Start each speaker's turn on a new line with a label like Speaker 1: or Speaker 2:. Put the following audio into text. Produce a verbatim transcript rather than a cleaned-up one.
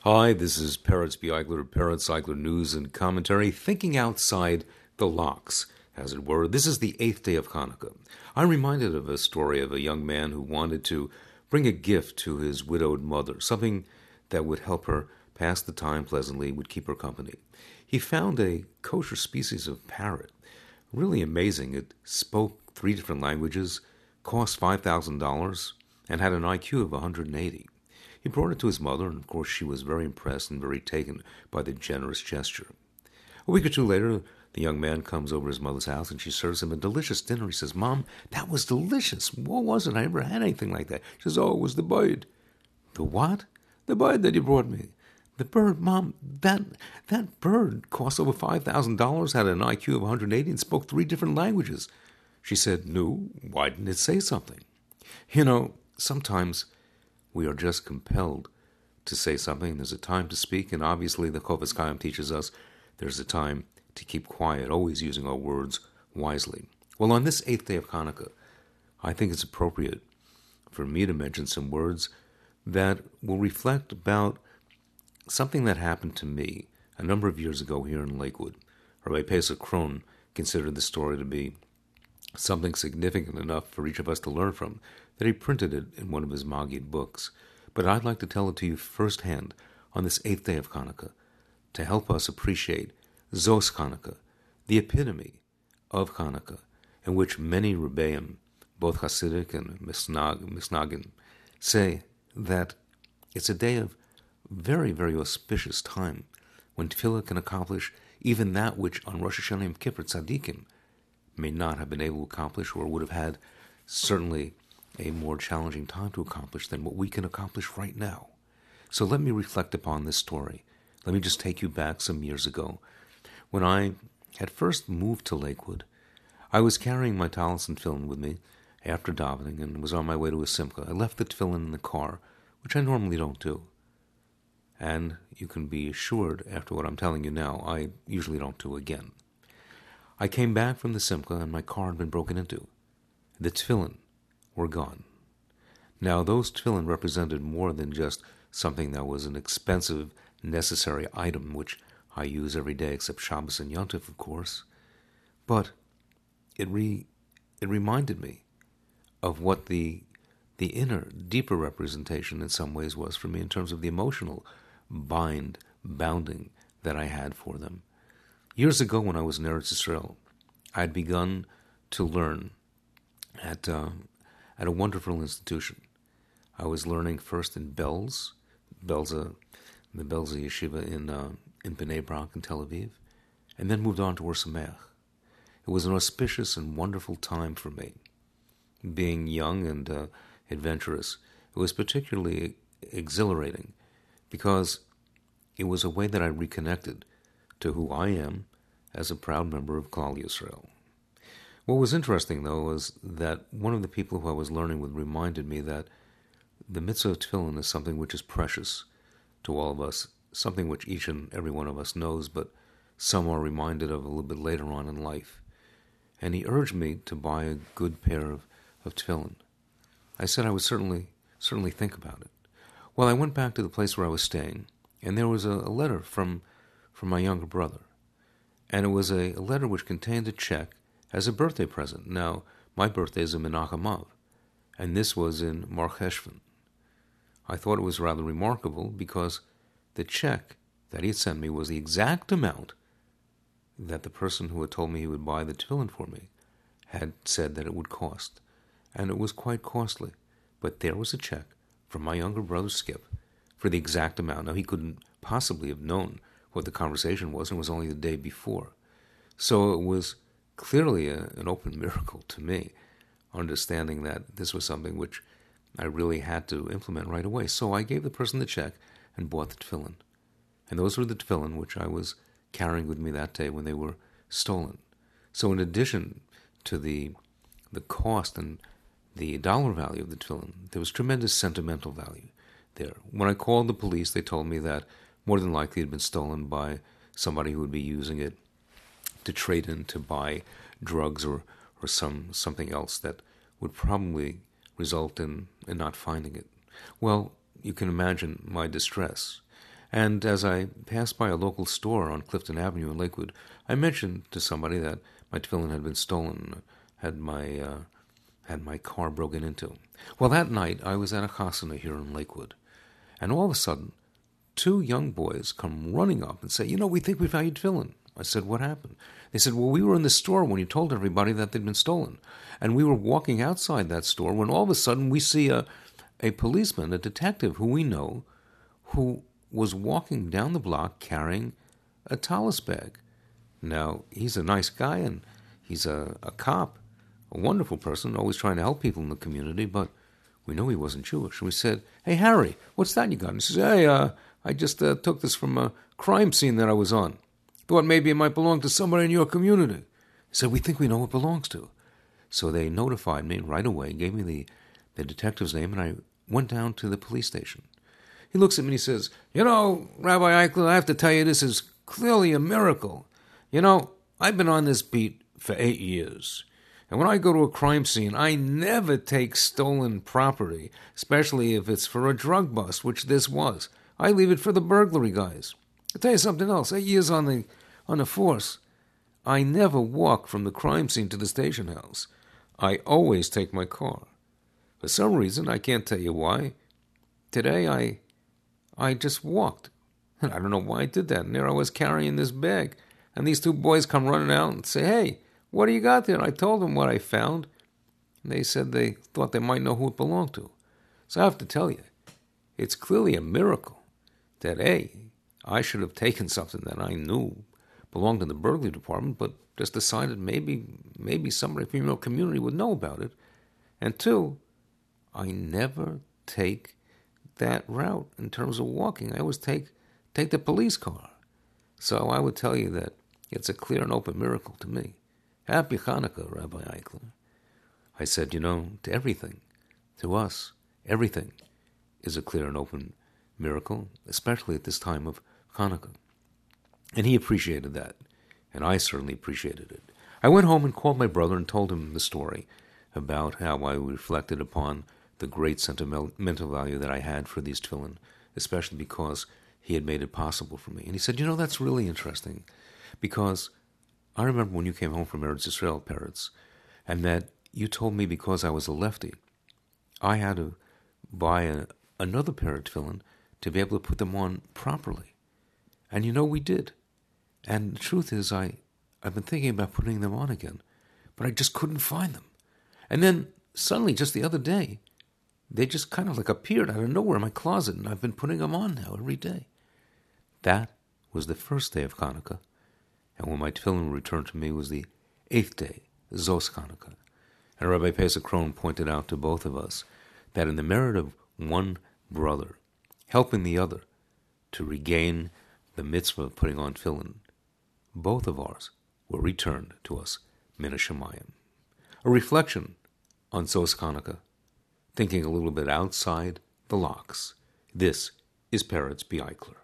Speaker 1: Hi, this is Peretz B. Eigler of Peretz Eigler News and Commentary, thinking outside the locks, as it were. This is the eighth day of Hanukkah. I'm reminded of a story of a young man who wanted to bring a gift to his widowed mother, something that would help her pass the time pleasantly, would keep her company. He found a kosher species of parrot. Really amazing. It spoke three different languages, cost five thousand dollars, and had an I Q of one hundred eighty. He brought it to his mother, and of course she was very impressed and very taken by the generous gesture. A week or two later, the young man comes over to his mother's house, and she serves him a delicious dinner. He says, "Mom, that was delicious. What was it? I never had anything like that." She says, "Oh, it was the bird." "The what?" "The bird that you brought me." "The bird, Mom, that that bird cost over five thousand dollars, had an I Q of one hundred eighty, and spoke three different languages." She said, "No, why didn't it say something?" You know, sometimes we are just compelled to say something. There's a time to speak, and obviously the Chofetz Chaim teaches us there's a time to keep quiet, always using our words wisely. Well, on this eighth day of Hanukkah, I think it's appropriate for me to mention some words that will reflect about something that happened to me a number of years ago here in Lakewood. Rabbi Pesach Krohn considered the story to be something significant enough for each of us to learn from, that he printed it in one of his Maggid books. But I'd like to tell it to you firsthand on this eighth day of Hanukkah to help us appreciate Zos Hanukkah, the epitome of Hanukkah, in which many Rebbeim, both Hasidic and Misnagin, say that it's a day of very, very auspicious time when Tefillah can accomplish even that which on Rosh Hashanah Yom Kippur Tzaddikim may not have been able to accomplish, or would have had certainly a more challenging time to accomplish than what we can accomplish right now. So let me reflect upon this story. Let me just take you back some years ago. When I had first moved to Lakewood, I was carrying my talis and tefillin with me after davening and was on my way to a simcha. I left the tefillin in the car, which I normally don't do. And you can be assured, after what I'm telling you now, I usually don't do again. I came back from the simcha and my car had been broken into. The tefillin were gone. Now, those tefillin represented more than just something that was an expensive, necessary item, which I use every day except Shabbos and Yontif, of course. But it re, it reminded me of what the the inner, deeper representation in some ways was for me in terms of the emotional bind, bounding that I had for them. Years ago when I was in Eretz Yisrael, I had begun to learn at uh, at a wonderful institution. I was learning first in Belz, Belza, the Belza Yeshiva in uh, in Bnei Brak in Tel Aviv, and then moved on to Or Sameach. It was an auspicious and wonderful time for me. Being young and uh, adventurous, it was particularly exhilarating because it was a way that I reconnected to who I am as a proud member of Klal Yisrael. What was interesting, though, was that one of the people who I was learning with reminded me that the mitzvah of tefillin is something which is precious to all of us, something which each and every one of us knows, but some are reminded of a little bit later on in life. And he urged me to buy a good pair of, of tefillin. I said I would certainly, certainly think about it. Well, I went back to the place where I was staying, and there was a, a letter from, from my younger brother. And it was a, a letter which contained a check as a birthday present. Now, my birthday is in Menachem Av, and this was in Mar Cheshvan. I thought it was rather remarkable because the check that he had sent me was the exact amount that the person who had told me he would buy the tefillin for me had said that it would cost. And it was quite costly. But there was a check from my younger brother Skip for the exact amount. Now, he couldn't possibly have known what the conversation was, and it was only the day before. So it was clearly a, an open miracle to me, understanding that this was something which I really had to implement right away. So I gave the person the check and bought the tefillin. And those were the tefillin which I was carrying with me that day when they were stolen. So in addition to the the cost and the dollar value of the tefillin, there was tremendous sentimental value there. When I called the police, they told me that more than likely it had been stolen by somebody who would be using it to trade in to buy drugs or, or some something else that would probably result in, in not finding it. Well, you can imagine my distress. And as I passed by a local store on Clifton Avenue in Lakewood, I mentioned to somebody that my tefillin had been stolen, had my uh, had my car broken into. Well, that night I was at a chasana here in Lakewood, and all of a sudden, two young boys come running up and say, "You know, we think we found your tefillin." I said, "What happened?" They said, "Well, we were in the store when you told everybody that they'd been stolen, and we were walking outside that store when all of a sudden we see a a policeman, a detective who we know, who was walking down the block carrying a tallis bag. Now, he's a nice guy, and he's a, a cop, a wonderful person, always trying to help people in the community, but we know he wasn't Jewish. We said, "Hey, Harry, what's that you got?" And he says, "Hey, uh, I just uh, took this from a crime scene that I was on. Thought maybe it might belong to somebody in your community." He said, "We think we know who it belongs to." So they notified me right away, gave me the, the detective's name, and I went down to the police station. He looks at me and he says, "You know, Rabbi Eichler, I have to tell you, this is clearly a miracle. You know, I've been on this beat for eight years. And when I go to a crime scene, I never take stolen property, especially if it's for a drug bust, which this was. I leave it for the burglary guys. I'll tell you something else. Eight years on the on the force, I never walk from the crime scene to the station house. I always take my car. For some reason, I can't tell you why. Today, I I just walked. And I don't know why I did that. And there I was carrying this bag. And these two boys come running out and say, 'Hey, what do you got there?' And I told them what I found. And they said they thought they might know who it belonged to. So I have to tell you, it's clearly a miracle that, A, I should have taken something that I knew belonged in the burglary department, but just decided maybe maybe somebody from your community would know about it. And two, I never take that route in terms of walking. I always take take the police car. So I would tell you that it's a clear and open miracle to me. Happy Hanukkah, Rabbi Eichler." I said, "You know, to everything, to us, everything is a clear and open miracle, especially at this time of Hanukkah." And he appreciated that, and I certainly appreciated it. I went home and called my brother and told him the story about how I reflected upon the great sentimental value that I had for these tefillin, especially because he had made it possible for me. And he said, "You know, that's really interesting, because I remember when you came home from Eretz Israel, Peretz, and that you told me because I was a lefty, I had to buy a, another pair of tefillin to be able to put them on properly. And you know, we did. And the truth is, I, I've been thinking about putting them on again, but I just couldn't find them. And then suddenly, just the other day, they just kind of like appeared out of nowhere in my closet, and I've been putting them on now every day." That was the first day of Hanukkah, and when my tefillin returned to me was the eighth day, Zos Hanukkah. And Rabbi Pesach Krohn pointed out to both of us that in the merit of one brother helping the other to regain the mitzvah of putting on tefillin, both of ours were returned to us min hashamayim. A reflection on Zos Hanukkah, thinking a little bit outside the locks. This is Peretz B. Eichler.